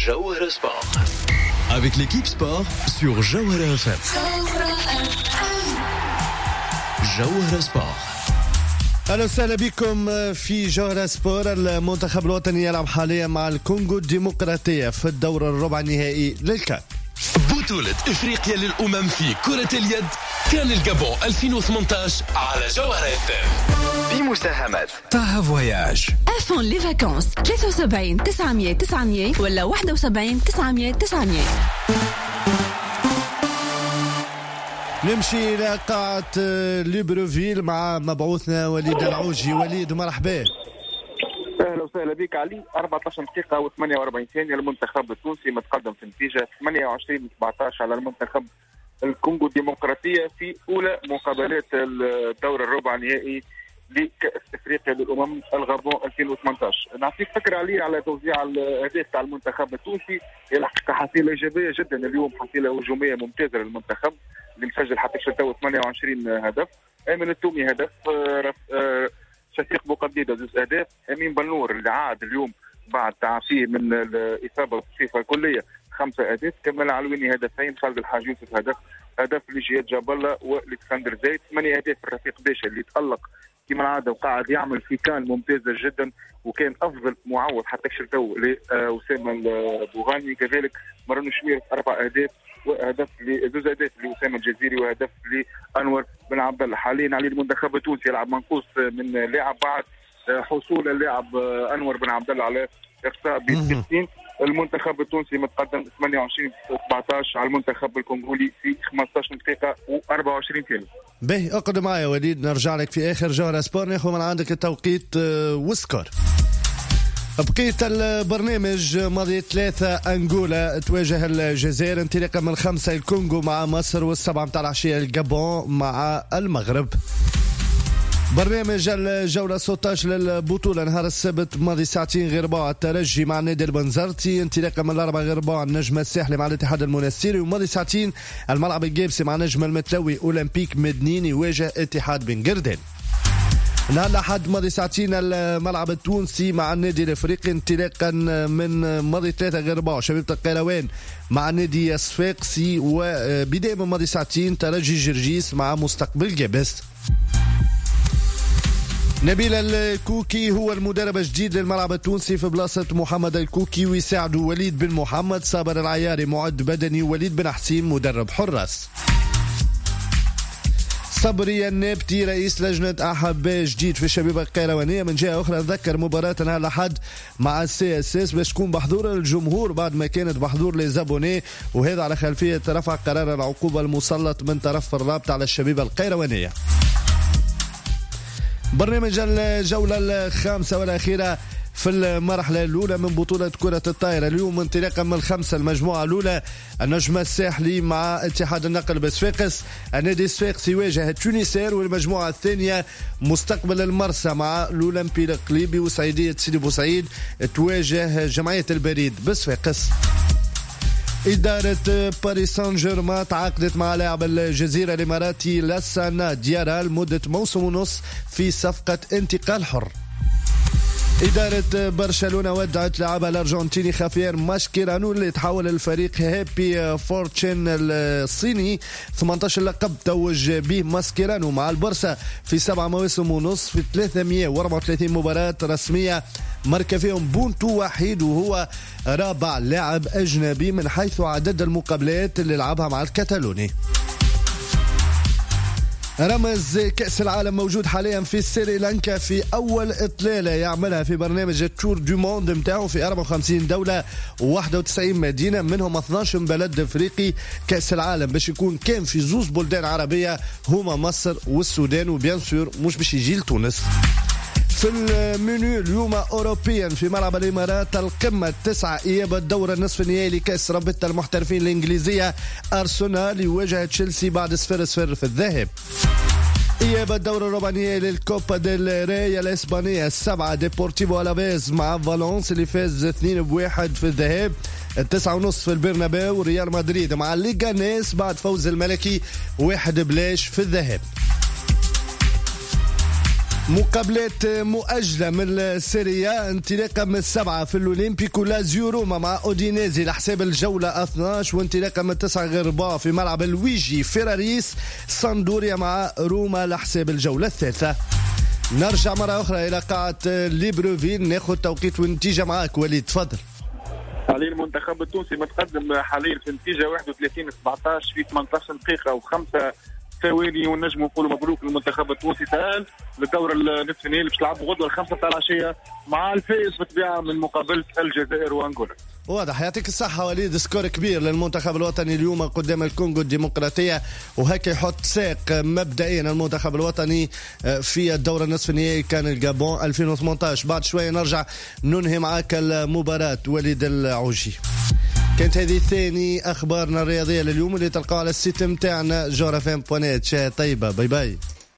Jawahara Sport. Avec l'équipe sport sur Jawahara FM. Jawahara Sport. أهلا وسهلا بكم في جوهرة سبور. المنتخب الوطني يلعب حاليا مع الكونغو الديمقراطية في الدور الربع النهائي للكاف. بطولة إفريقيا للأمم في كرة اليد كان الجابون 2018 على جوهرة FM بمساهمة طه فواياج. أفون لي فاكونس 73 900 900 ولا 71 900 900. نمشي إلى قاعة ليبروفيل مع مبعوثنا وليد العوجي. وليد مرحبا. اهلا وسهلا بك علي. 14 دقيقة و48 ثانية. المنتخب التونسي متقدم في النتيجة 28-17 على المنتخب الكونغو الديمقراطية في أولى مقابلات الدور الربع النهائي لكأس إفريقيا للأمم الغابون 2018. نعطيك فكرة علي على توزيع الأهداف تاع المنتخب التونسي. الحقيقة حصيلة إيجابية جدا اليوم، حصيلة هجومية ممتازة للمنتخب اللي مسجل حتى شتاو 28 هدف. أيمن التومي هدف، شفيق بوقديدة 2 أهداف، أمين بنور اللي عاد اليوم بعد تعافيه من الإصابة والصفة الكلية 5 أهداف، كمال علويني هدفين، خالد الحاج يوسف هدف لجياد جاب الله والكسندر زايد 8 أهداف. الرفيق باشا اللي تألق كما العادة وقاعد يعمل في كان ممتازة جدا، وكان أفضل معوض حتى شرتو لأسامة البوغاني. كذلك مرنو شمير 4 أهداف وهدف ل2 أهداف لأسامة الجزيري وهدف لأنور بن عبد الله. حاليا على المنتخب التونسي يلعب منقوص من لاعب بعد حصول اللاعب أنور بن عبد الله على إخفاء ب60. المنتخب التونسي متقدم 28-17 على المنتخب الكونغولي في 15 دقيقة و24 ثانية. باهي اقعد معايا وليد، نرجع لك في آخر جوهرة سبور، ناخذ من عندك التوقيت وسكور. بقية البرنامج ماضي 3 أنغولا تواجه الجزائر، انطلاقا من 5 الكونغو مع مصر، وال7 متاع العشية الجابون مع المغرب. برنامج الجولة 16 للبطولة نهار السبت ماضي ساعتين غير ربع الترجي مع النادي البنزرتي، انطلاقا من 4 غير ربع النجم الساحلي مع الاتحاد المنستيري، وماضي ساعتين الملعب الجابسي مع نجم المتلوي أولمبيك مدنين يواجه اتحاد بن قردان. نهار الأحد ماضي ساعتين الملعب التونسي مع النادي الافريقي، انطلاقا من ماضي 3 غير ربع شبيبة القيروان مع النادي الصفاقسي، وبداية من ماضي ساعتين ترجي جرجيس مع مستقبل جابس. نبيل الكوكي هو المدرب الجديد للملعب التونسي في بلاصة محمد الكوكي، ويساعده وليد بن محمد، صابر العياري معد بدني، وليد بن حسين مدرب حراس. صبري النابتي رئيس لجنة أحباء جديد في الشبيبة القيروانية. من جهة أخرى ذكر مباراة نهار الأحد مع السي اس اس باش تكون بحضور الجمهور بعد ما كانت بحضور لزابوني، وهذا على خلفية رفع قرار العقوبة المسلط من طرف الرابطة على الشبيبة القيروانية. برنامج الجولة الخامسة والأخيرة في المرحلة الأولى من بطولة كرة الطائرة اليوم، انطلاقا من 5 المجموعة الأولى النجم الساحلي مع اتحاد النقل بصفاقس، النادي الصفاقسي يواجه تونسير، والمجموعة الثانية مستقبل المرسى مع الأولمبي القليبي، وسعيدية سيدي بوسعيد تواجه جمعية البريد بصفاقس. إدارة باريس سان جيرمان تعاقدت مع لاعب الجزيرة الإماراتي لاسانا ديارا لمدة موسم ونص في صفقة انتقال حر. إدارة برشلونة ودعت لاعب الأرجنتيني خافير ماسكيرانو اللي تحول الفريق هابي فورتشين الصيني. 18 لقب توج به ماسكيرانو مع البورصة في 7 مواسم ونص في 334 مباراة رسمية، مارك فيهم بونتو وحيد، وهو رابع لاعب أجنبي من حيث عدد المقابلات اللي لعبها مع الكتالوني. رمز كأس العالم موجود حاليا في سريلانكا في أول إطلالة يعملها في برنامج التور دو موند متاعه في 54 دولة و91 مدينة، منهم 12 بلد أفريقي. كأس العالم باش يكون كان في 2 بلدان عربية هما مصر والسودان، وبيان سور مش باش يجي لتونس. في المنيو اليوم أوروبيا في ملعب الإمارات القمة 9 إياب الدورة النصف النهائي لكأس رابطة المحترفين الإنجليزية، أرسنال يواجه تشيلسي بعد 0-0 في الذهاب. إياب الدورة الربع النهائي للكوبا ديل ري الإسبانية 7 ديبورتيفو ألافيز مع فالنسيا اللي فاز 2-1 في الذهاب، 9:30 في البرنابيو. ريال مدريد مع ليغانيس بعد فوز الملكي 1-0 في الذهاب. مقابلات مؤجلة من السيريا انطلاقا من 7 في الأولمبيكو لازيو روما مع أودينيزي لحساب الجولة 12 وانطلاقا من 9 غرباء في ملعب الويجي فيراريس ساندوريا مع روما لحساب الجولة الثالثة. نرجع مرة أخرى إلى قاعة ليبروفيل ناخذ توقيت ونتيجة معاك وليد تفضل. حاليا المنتخب التونسي متقدم حاليا في نتيجة 31-17 في 18 دقيقة و5 ثواني ونجم نقول مبروك للمنتخب التونسي تأهل للدور النصف النهائي باش تلعب غدوة 5 تاع العشية مع الفائز بالطبيعة من مقابلة الجزائر وأنغولا. واضح يعطيك الصحة وليد. سكور كبير للمنتخب الوطني اليوم قدام الكونغو الديمقراطية وهكا يحط ساق مبدئيا المنتخب الوطني في الدور النصف النهائي كان الجابون 2018. بعد شوية نرجع ننهي معاك المباراة وليد العوجي. كانت هذه ثاني أخبارنا الرياضية لليوم اللي تلقاها على السيت متاعنا جورافم.net. طيبة باي باي.